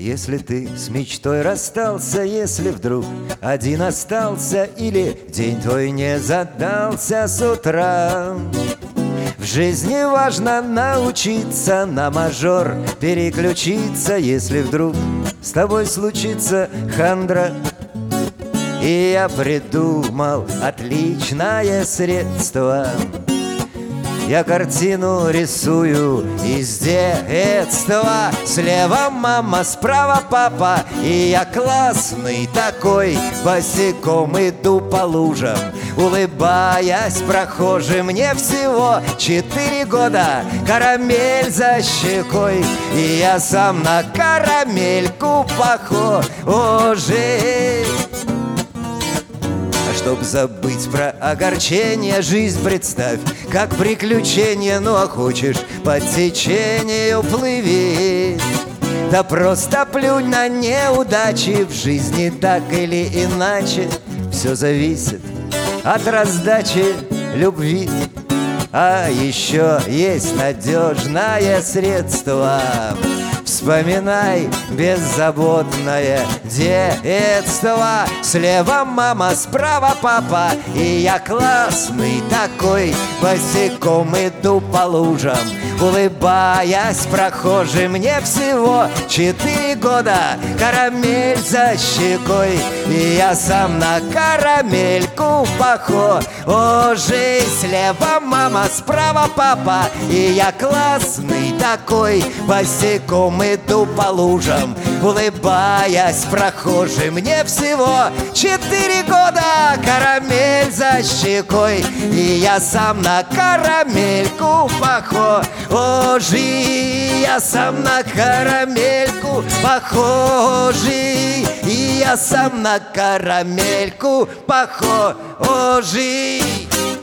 Если ты с мечтой расстался, если вдруг один остался, или день твой не задался с утра, в жизни важно научиться на мажор переключиться, если вдруг с тобой случится хандра. И я придумал отличное средство. Я картину рисую из детства. Слева мама, справа папа, и я классный такой. Босиком иду по лужам, улыбаясь прохожим. Мне всего 4 года, карамель за щекой, и я сам на карамельку похож. Чтоб забыть про огорчение, жизнь представь как приключение. Ну а хочешь по течению плыви, да просто плюнь на неудачи. В жизни так или иначе все зависит от раздачи любви. А еще есть надежное средство. Вспоминай беззаботное детство. Слева мама, справа папа, и я классный такой. Босиком иду по лужам, улыбаясь прохожим. Мне всего 4 года, карамель за щекой, и я сам на карамельку похож. Слева мама, справа папа, и я классный такой. Босиком иду по лужам, улыбаясь прохожим. Мне всего 4 года, карамель за щекой, и я сам на карамельку похож. Я сам на карамельку похожий, и я сам на карамельку похожий.